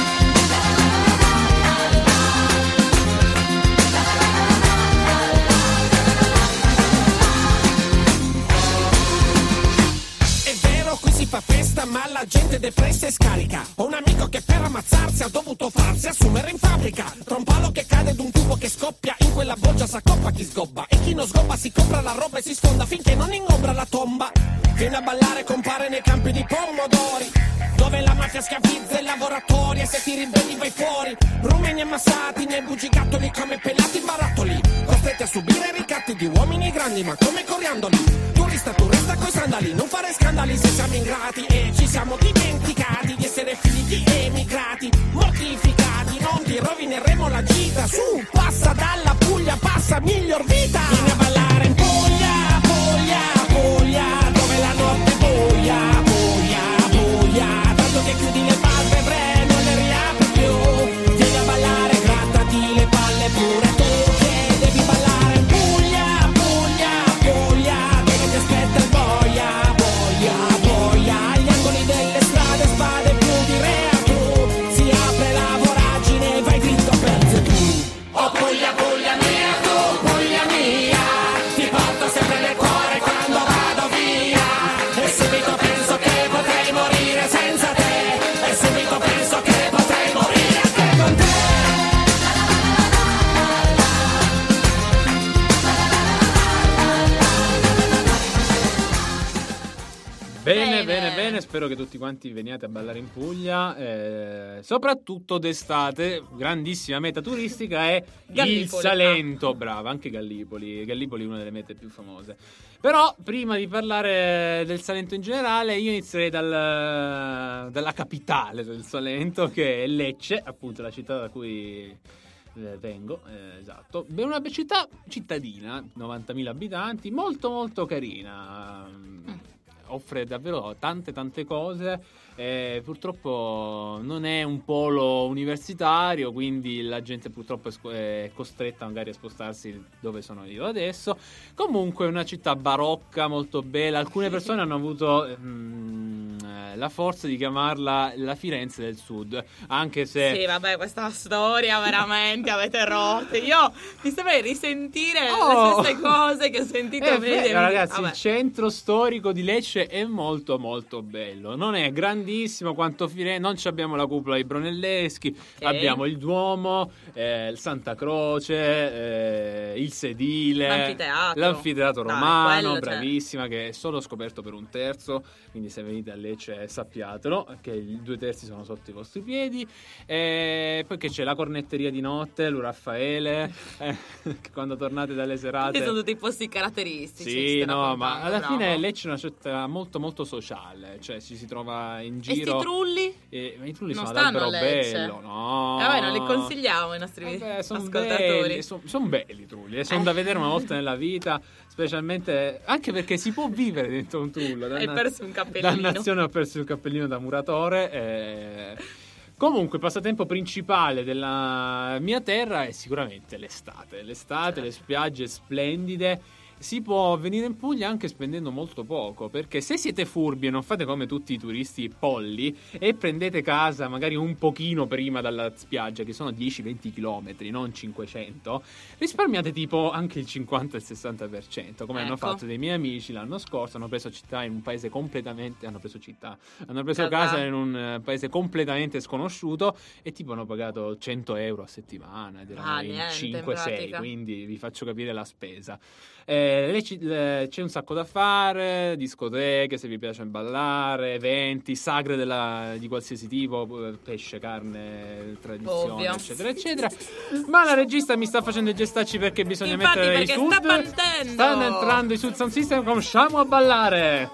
È vero, qui si fa festa, ma la gente depressa e scarica. Ho un amico che per ammazzarsi ha dovuto farsi assumere in fabbrica. Tra un palo che cade ed un tubo che scoppia, in quella bolgia s'accoppa chi sgobba, e chi non sgobba si compra la roba e si sfonda finché non ingombra la tomba. Viene a ballare, compare nei campi di pomodori, dove la mafia schiavizza i lavoratori, e se ti ribelli vai fuori. Rumeni ammassati nei bugigattoli come pelati barattoli, costretti a subire ricatti di uomini grandi ma come coriandoli. Turista tu resta coi sandali, non fare scandali se siamo ingrati, e ci siamo dimenticati di essere figli di emigrati, mortificati, non ti ti rovineremo la gita. Su, passa dalla Puglia, passa miglior vita. Vieni a ballare in Puglia, Puglia, Puglia, dove la notte buia, buia, buia. Tanto che chiudi le palpebre, non le riapri più. Vieni a ballare, grattati le palle pure tu, che devi ballare in Puglia, Puglia, Puglia, dove ti aspetta il boia, boia, boia. Agli angoli delle strade, spade più di reatù. Si apre la voragine, vai dritto per tu. Oh Puglia, Puglia mia, tu, Puglia mia, ti porto sempre nel cuore quando vado via. E subito penso che potrei morire senza te. E subito penso che potrei morire anche con te. Bene, spero che tutti quanti veniate a ballare in Puglia, soprattutto d'estate. Grandissima meta turistica è Gallipoli, il Salento, brava, anche Gallipoli è una delle mete più famose. Però prima di parlare del Salento in generale, io inizierei dalla capitale del Salento, che è Lecce, appunto la città da cui vengo, esatto. È una cittadina, 90.000 abitanti, molto molto carina. Offre davvero tante cose. Purtroppo non è un polo universitario, quindi la gente purtroppo è costretta magari a spostarsi dove sono io adesso. Comunque è una città barocca, molto bella. Alcune persone hanno avuto la forza di chiamarla la Firenze del Sud, anche se sì, vabbè, questa storia veramente avete rotte. Io mi sembra di risentire le stesse cose che ho sentito ragazzi, vabbè. Il centro storico di Lecce è molto molto bello. Non è grandissimo quanto Firenze, non abbiamo la cupola dei Brunelleschi, abbiamo il Duomo, il Santa Croce, il sedile, l'anfiteatro romano, bravissima, che è solo scoperto per 1/3, quindi se venite a Lecce sappiatelo che i 2/3 sono sotto i vostri piedi. Poi che c'è la cornetteria di notte, l'Uraffaele, quando tornate dalle serate. Sono tutti i posti caratteristici. Sì, no, ma alla fine Lecce è una città molto molto sociale, cioè ci si trova in giro. E sti trulli? I trulli non sono ad albero bello, no? Vabbè, non li consigliamo ai nostri ascoltatori. Sono belli i trulli, sono da vedere una volta nella vita, specialmente anche perché si può vivere dentro un trullo. Hai perso un cappellino. Dannazione, ho perso il cappellino da muratore. Comunque il passatempo principale della mia terra è sicuramente l'estate, le spiagge splendide. Si può venire in Puglia anche spendendo molto poco, perché se siete furbi e non fate come tutti i turisti polli e prendete casa magari un pochino prima dalla spiaggia, che sono 10-20 km, non 500, risparmiate tipo anche il 50 e il 60%, come hanno fatto dei miei amici l'anno scorso. Hanno preso casa in un paese completamente sconosciuto e tipo hanno pagato 100 euro a settimana ed erano in 5-6, quindi vi faccio capire la spesa. C'è un sacco da fare, discoteche se vi piace ballare, eventi, sagre di qualsiasi tipo, pesce, carne, tradizione, ovvio, eccetera eccetera. Ma la regista mi sta facendo i gestacci perché bisogna mettere i sud. Stanno entrando i Sud Sound System, cominciamo a ballare.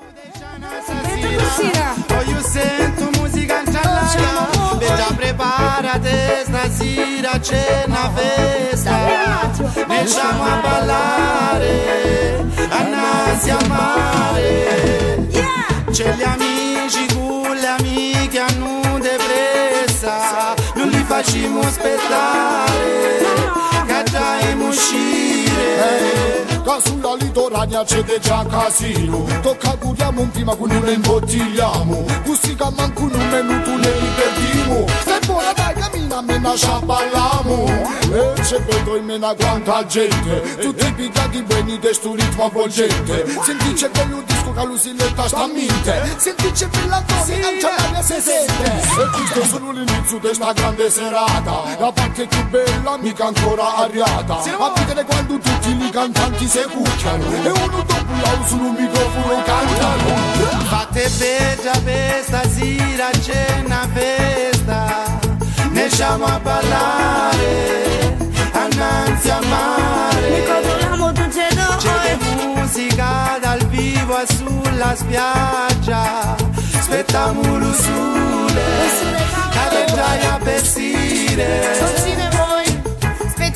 Io sento musica in giallata, già preparate, stasera c'è una festa, iniziamo a ballare, annanzi al mare, c'è gli amici con le amiche hanno depressa, non li facciamo aspettare, che già uscire. Sulla litorania c'è già casino, tocca curiamo prima che non ne imbottigliamo, musica manco un minuto ne perdiamo, se buona dai cammina me ne sciaballiamo, e c'è vedo in mena quanta gente, tutti pigliati bene di sto ritmo avvolgente, senti c'è quello disco che l'usilletta sta a mente, senti c'è quella cosa che anche l'aria si sente, e questo è solo l'inizio di sta grande serata, la parte più bella mica ancora arriata, a vedere quando tutti i cantanti si cucchiano e uno dopo l'altro sul microfono cantano. Fate bella per stasera c'è una festa, ne siamo a ballare annanzi al mare, c'è musica dal vivo e sulla spiaggia, aspettiamo lo sole che già a vestire.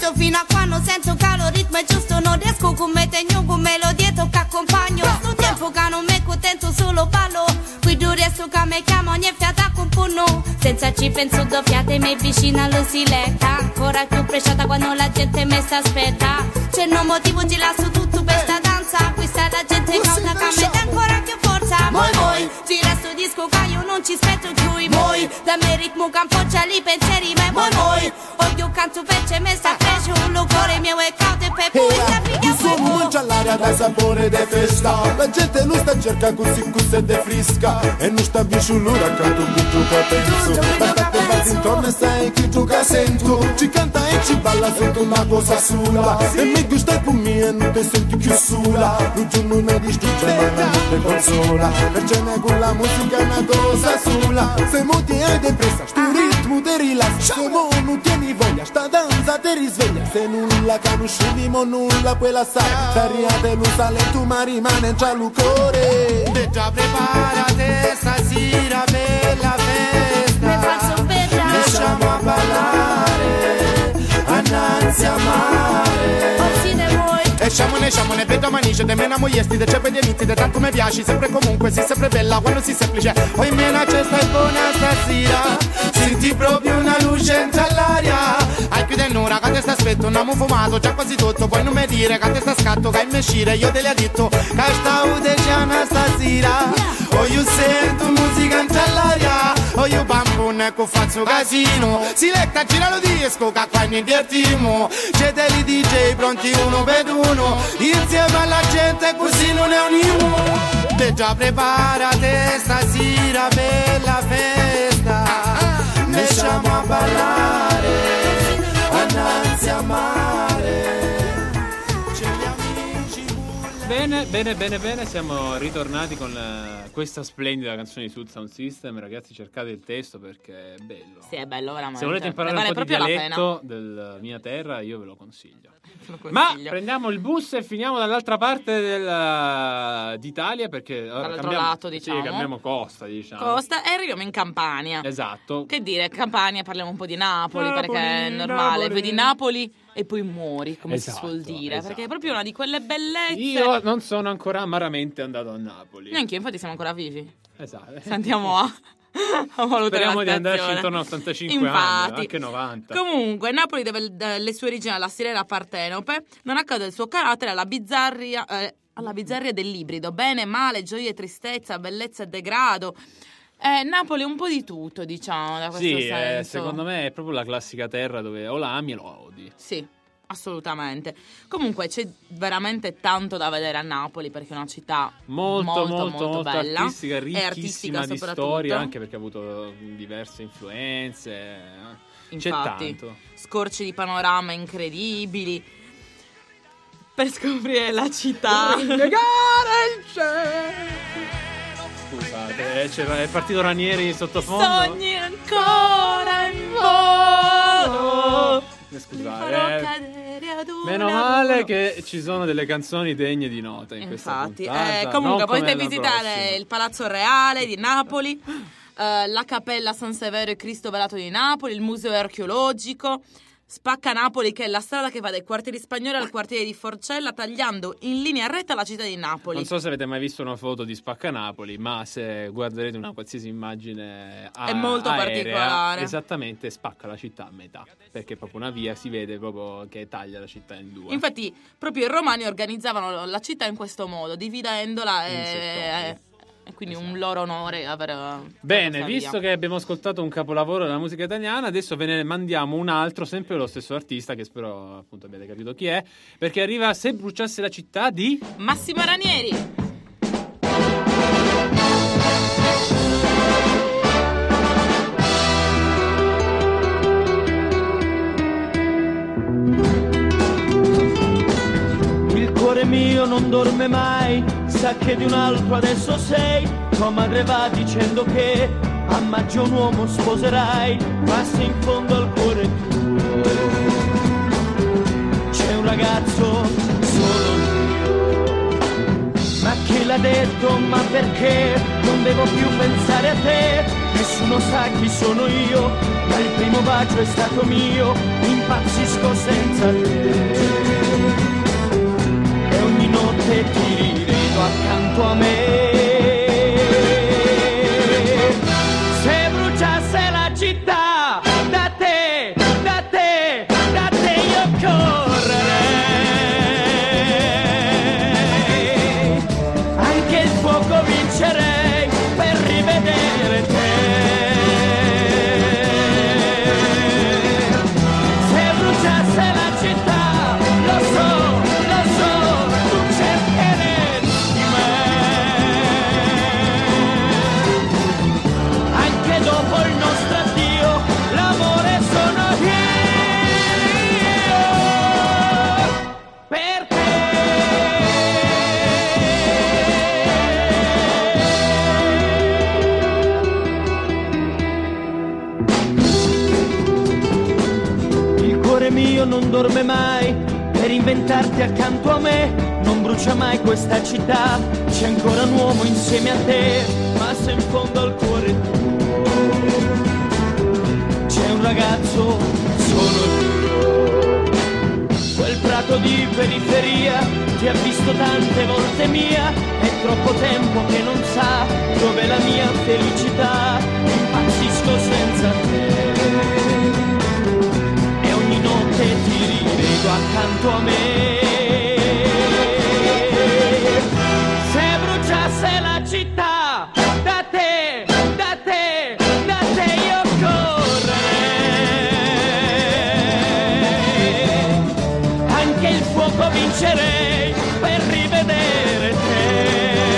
tutto fino a quando sento che lo ritmo è giusto. Non riesco come tegno con melodie che accompagno. Sto tempo che non mi contento solo ballo. Qui tu resto che mi chiamo ogni fiata con punno. Senza ci penso doppiate mi vicino allo siletta. Ancora più preciata quando la gente mi sta aspetta. C'è no motivo ci lascio tutto per sta danza. Questa la gente cauta che mi dà ancora più forza. Moi moi, gira sto disco che io non ci spetto più i moi. Da me ritmo che appoggia li pensieri me moi moi. Odio canto perché mi sta preso un cuore mio è cauto e per poi sta figlia fuoco. Mangia l'aria dai sapore de festa. La gente non sta cerca così e de frisca. E non sta biciullura accanto a tutto che penso. Basta che intorno e sai che tu che sento. Ci canta e ci balla sento una cosa sola. E mi gusta con me e non ti senti più sola. Lui non mi distrugge ma non ti consola. Perché con la musica è una cosa sola. Se muti e depressa, sto ritmo ti rilassa. Se non tieni voglia, sta danza ti risveglia. Se nulla conoscevimo nulla quella sai. Sarriate lo talento ma rimane già l'ucore. E già preparate stasera per la festa. Ne faccio bella. Lasciamo a ballare annanzi a mare. E sciamone, vedo manice, de mena moiesti, de cepe di inizi, de tanto mi piaci, sempre comunque, si sempre bella, quando si semplice. Poi mena c'è stai buona stasera, senti proprio una luce all'aria. Hai più dell'ora, che te sta aspetto, non abbiamo fumato, già quasi tutto, puoi non mi dire, che te sta scatto, che hai me uscire, io te le ho detto, che sta udeciana stasera. O io sento musica all'aria, o io bambone, ecco faccio casino, si lecca, gira lo disco, che qua ne divertimo, c'è dei DJ pronti uno per uno, insieme alla gente così non è un'imo. Te già preparate stasera per la festa, ne lasciamo a ballare annanzi a mare. Bene, siamo ritornati con questa splendida canzone di Sud Sound System. Ragazzi, cercate il testo perché è bello. Sì, è bello veramente. Se volete imparare un po' di dialetto della mia terra, io ve lo consiglio. Ma prendiamo il bus e finiamo dall'altra parte d'Italia, perché dall'altro lato, diciamo. Sì, cambiamo costa, diciamo. Costa e arriviamo in Campania. Esatto. Che dire, Campania, parliamo un po' di Napoli perché è normale. Vedi Napoli e poi muori, come si suol dire, perché è proprio una di quelle bellezze. Io non sono ancora amaramente andato a Napoli. Neanche io, infatti siamo ancora vivi. Esatto. Andiamo a speriamo di andarci intorno a 85 anni, anche 90. Comunque Napoli deve le sue origini alla sirena partenope, non a caso del suo carattere alla bizzarria dell'ibrido, bene, male, gioia e tristezza, bellezza e degrado. Napoli è un po' di tutto, diciamo, da questo senso. Secondo me è proprio la classica terra dove o la ami o la odi. Sì, assolutamente. Comunque c'è veramente tanto da vedere a Napoli, perché è una città molto bella, artistica, ricchissima di storia, anche perché ha avuto diverse influenze. Infatti, c'è tanto. Scorci di panorama incredibili per scoprire la città. Scusate, è partito Ranieri in sottofondo. Sogni ancora in volo. Scusate, meno male che ci sono delle canzoni degne di nota in questa puntata. Comunque potete visitare il Palazzo Reale di Napoli, la Cappella San Severo e Cristo Velato di Napoli, il Museo Archeologico, Spacca Napoli, che è la strada che va dai quartieri spagnoli al quartiere di Forcella, tagliando in linea retta la città di Napoli. Non so se avete mai visto una foto di Spacca Napoli, ma se guarderete una qualsiasi immagine è molto aerea, particolare. Esattamente, spacca la città a metà, perché proprio una via si vede proprio che taglia la città in due. Infatti proprio i romani organizzavano la città in questo modo, dividendola e quindi un loro onore aver. Bene, visto che abbiamo ascoltato un capolavoro della musica italiana, adesso ve ne mandiamo un altro, sempre lo stesso artista, che spero appunto abbiate capito chi è, perché arriva Se bruciasse la città di Massimo Ranieri. Il cuore mio non dorme mai, sa che di un altro adesso sei. Tua madre va dicendo che a maggio un uomo sposerai, passi in fondo al cuore tuo. C'è un ragazzo solo io, ma chi l'ha detto, ma perché non devo più pensare a te? nessuno sa chi sono io, ma il primo bacio è stato mio, impazzisco senza te. E ogni notte ti rivedo accanto a me. Se bruciasse la città, da te io correrei. Anche il fuoco vincerei per rivedere te. Se bruciasse la città, lo so, tu cercheresti me. Anche dopo il nostro addio, l'amore sono io per te. Il cuore mio non dorme mai per inventarti accanto a me, non brucia mai questa città, c'è ancora un uomo insieme a te, ma se in fondo al cuore tuo c'è un ragazzo, sono io. Quel prato di periferia ti ha visto tante volte mia, è troppo tempo che non sa dov'è la mia felicità, impazzisco senza te. E ogni notte ti rivedo accanto a me. Se bruciasse la città, da te io correrei. Anche il fuoco vincerei per rivedere te.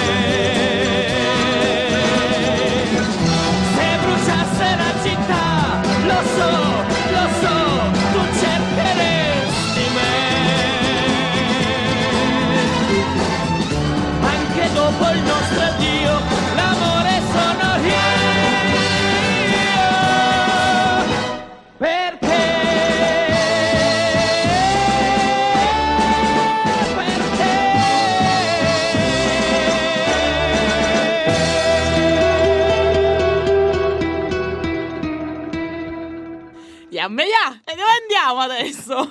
Se bruciasse la città, lo so, tu cercheresti me. Anche dopo il nostro addio, l'amore sono io per te. Per te. E dove andiamo adesso?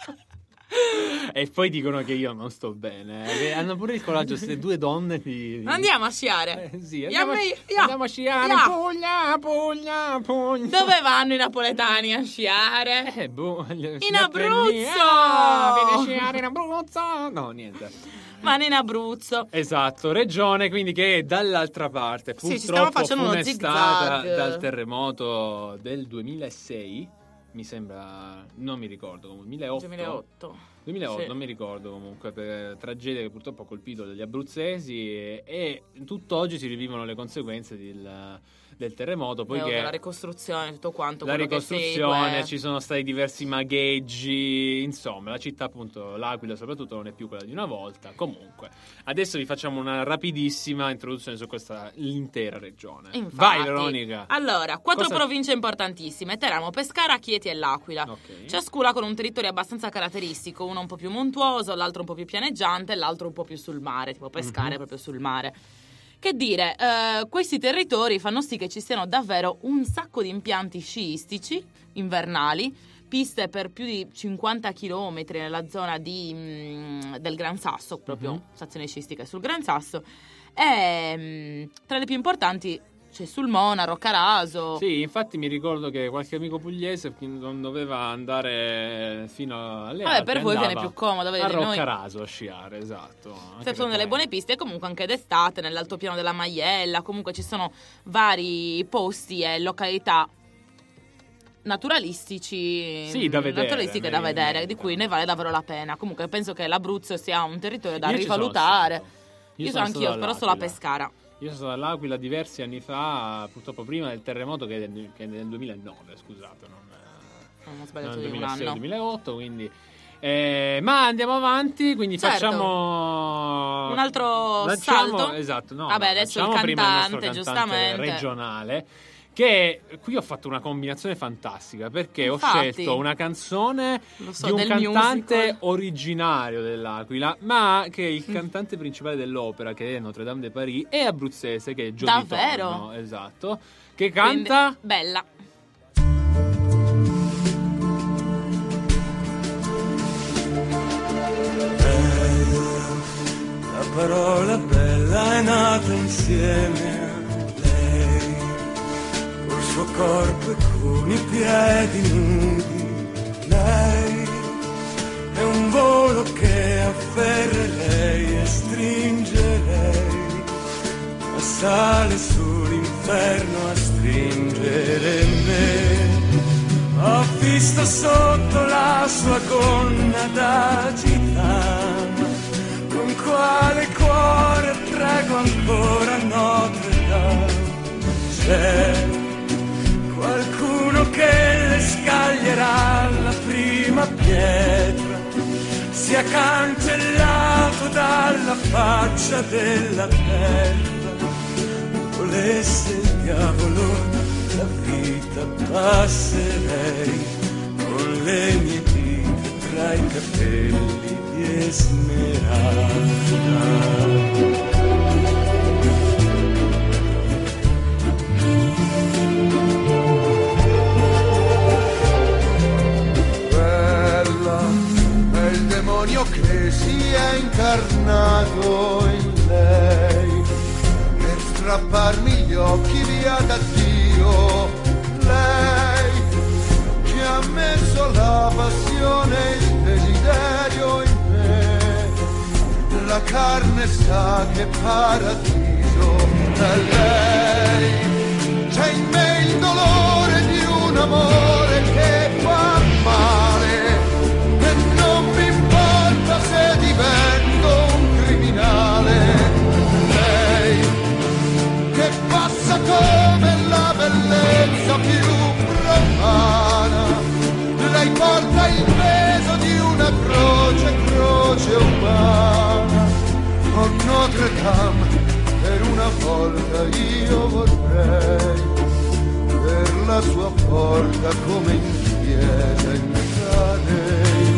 E poi dicono che io non sto bene. Hanno pure il coraggio, queste due donne di... Andiamo a sciare. Sì, andiamo a sciare. Puglia. Dove vanno i napoletani a sciare? In Abruzzo. Vieni a sciare in Abruzzo. No, niente. Vanno in Abruzzo. Esatto, regione quindi che è dall'altra parte. Sì, ci stiamo Purtroppo facendo uno funestata zigzag dal terremoto del 2006. Mi sembra, non mi ricordo, 2008, sì. Non mi ricordo comunque, per tragedia che purtroppo ha colpito degli abruzzesi e tutt'oggi si rivivono le conseguenze del terremoto, poiché la ricostruzione, tutto quanto la quello ricostruzione, che segue. ci sono stati diversi magheggi, insomma la città, appunto l'Aquila soprattutto, non è più quella di una volta. Comunque adesso vi facciamo una rapidissima introduzione su questa l'intera regione. Infatti, vai Veronica. Allora, 4 province importantissime: Teramo, Pescara, Chieti e l'Aquila. Okay. Ciascuna con un territorio abbastanza caratteristico, uno un po' più montuoso, l'altro un po' più pianeggiante, l'altro un po' più sul mare, tipo Pescara è proprio sul mare. Che dire, questi territori fanno sì che ci siano davvero un sacco di impianti sciistici invernali, piste per più di 50 chilometri nella zona del Gran Sasso, proprio stazioni sciistiche sul Gran Sasso, e tra le più importanti c'è Sulmona, Roccaraso. Sì, infatti mi ricordo che qualche amico pugliese non doveva andare fino alle Alpi. Per voi viene più comodo, a Roccaraso a sciare, esatto. Sono delle buone piste, comunque anche d'estate nell'altopiano della Maiella, comunque ci sono vari posti e località naturalistiche da vedere, di cui ne vale davvero la pena. Comunque penso che l'Abruzzo sia un territorio da rivalutare. Io sono anch'io, però solo a Pescara. Io sono stato all'Aquila diversi anni fa, purtroppo prima del terremoto che è nel 2009, scusate, non ho sbagliato nel di un anno. 2008, quindi ma andiamo avanti, quindi facciamo un altro salto. Esatto, no. Vabbè, adesso il cantante, giustamente, regionale, Che qui ho fatto una combinazione fantastica, perché Infatti, ho scelto una canzone di un del cantante musical originario dell'Aquila, ma che il cantante principale dell'opera, che è Notre Dame de Paris, è abruzzese, che è Gio Di Davvero? Torno, esatto, che canta Bella. La parola bella è nata insieme a lei, col suo corpo e con i piedi nudi. Lei è un volo che afferra lei e stringe lei, ma sale sull'inferno a stringere me. Ho visto sotto la sua gonna da gitana, con quale cuore prego ancora Notre Dame. C'è qualcuno che le scaglierà la prima pietra, sia cancellato dalla faccia della terra. Volesse il diavolo la vita passerei con le mie dita tra i capelli di Esmeralda. Bella è il demonio che si è incarnato in lei per strapparmi gli occhi via da Dio. Lei che ha messo la passione e il desiderio in me, la carne sa che paradiso è lei. C'è in me il dolore di un amore che fa male e non mi importa se divento un criminale. Lei che passa come la bellezza più profana, lei porta il peso di una croce umana. Oh Notre Dame, per una volta io vorrei per la sua porta come in chiesa entrare in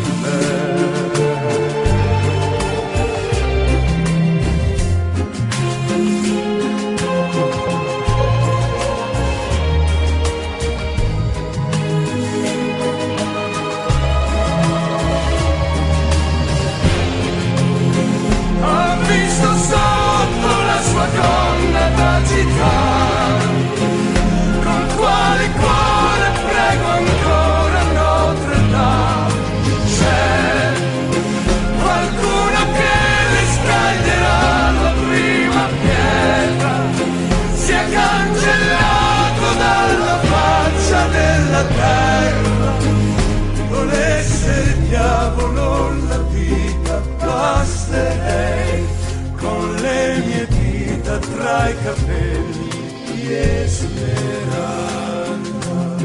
Ho visto sotto la sua gonna da gitana, con quale cuore prego ancora Notre Dame. C'è qualcuno che le scaglierà la prima pietra, si è cancellato dalla faccia della terra. Volesse il diavolo la vita passerei con le mie dita tra i capelli di Esmeralda.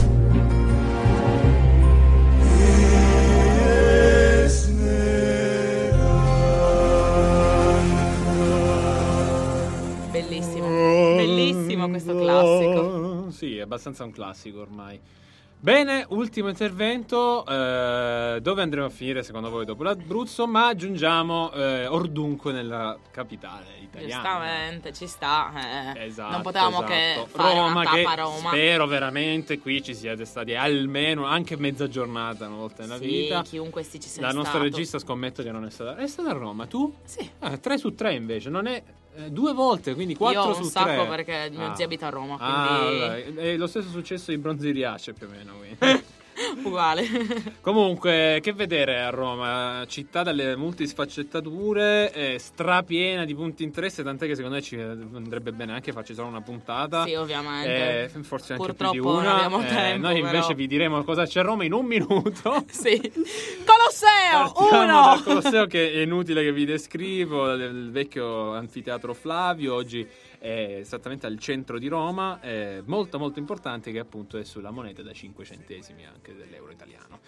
Bellissimo, bellissimo questo classico. Sì, è abbastanza un classico ormai. Bene, ultimo intervento, dove andremo a finire secondo voi dopo l'Abruzzo, ma giungiamo ordunque nella capitale italiana. Giustamente, ci sta. Esatto, non potevamo che fare Roma, una tappa a Roma. Spero veramente qui ci siete stati almeno anche mezza giornata una volta nella vita. Chiunque ci sia La stato. nostra regista scommetto che non è stata. È stata a Roma, tu? Sì. 3 su 3 invece, non è 2 volte, quindi 4 Io su 3. un sacco perché mio zio abita a Roma, quindi è lo stesso successo di Bronzi Riace più o meno, quindi. uguale. Comunque, che vedere a Roma? Città dalle multisfaccettature, strapiena di punti interesse, tant'è che secondo me ci andrebbe bene anche farci solo una puntata. Sì, ovviamente. Forse anche purtroppo più di una. non abbiamo tempo, noi invece però vi diremo cosa c'è a Roma in un minuto. Sì. Colosseo, Partiamo 1! dal Colosseo, che è inutile che vi descrivo, il vecchio anfiteatro Flavio, oggi è esattamente al centro di Roma, è molto molto importante, che appunto è sulla moneta da 5 centesimi anche dell'euro italiano.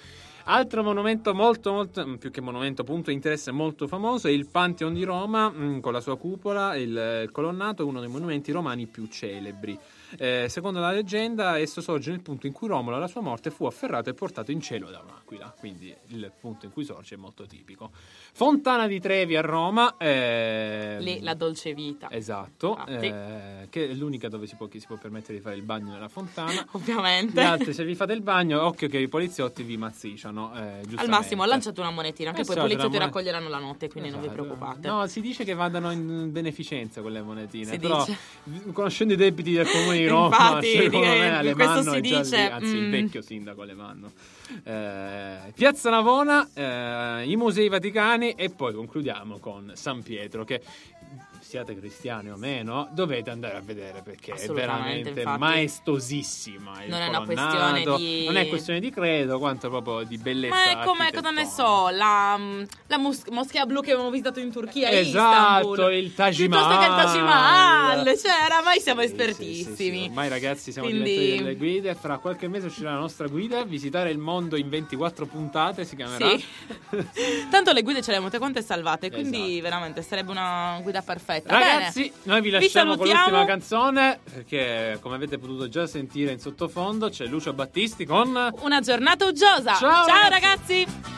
Altro monumento molto, più che monumento, punto di interesse molto famoso è il Pantheon di Roma, con la sua cupola, il colonnato, è uno dei monumenti romani più celebri. Secondo la leggenda, esso sorge nel punto in cui Romolo alla sua morte fu afferrato e portato in cielo da un'aquila, quindi il punto in cui sorge è molto tipico. Fontana di Trevi a Roma, lì la dolce vita, esatto, che è l'unica dove si può permettere di fare il bagno nella fontana. Ovviamente. Le altre, se vi fate il bagno, occhio che i poliziotti vi mazzicciano, al massimo lanciate una monetina, che poi i poliziotti raccoglieranno la notte, quindi non vi preoccupate. No, si dice che vadano in beneficenza quelle monetine, si però dice. Conoscendo i debiti del comune di Roma, infatti, secondo me Alemanno si dice, lì, anzi il vecchio sindaco Alemanno. Piazza Navona, i Musei Vaticani e poi concludiamo con San Pietro, che siate cristiani o meno dovete andare a vedere, perché è veramente infatti, maestosissima. Non è una questione di... non è questione di credo, quanto proprio di bellezza. Ma è come, cosa ne so, la moschea blu che abbiamo visitato in Turchia, esatto, Istanbul, il Taj Mahal. Piuttosto che il Taj Mahal, cioè oramai siamo espertissimi. Sì. Ormai ragazzi siamo diventati delle guide, fra qualche mese uscirà la nostra guida, visitare il mondo in 24 puntate si chiamerà. Sì. Tanto le guide ce le abbiamo tutte quante salvate, quindi veramente sarebbe una guida perfetta. Ragazzi, bene, noi vi lasciamo con l'ultima canzone, perché come avete potuto già sentire in sottofondo c'è Lucio Battisti con Una giornata uggiosa. Ciao ragazzi.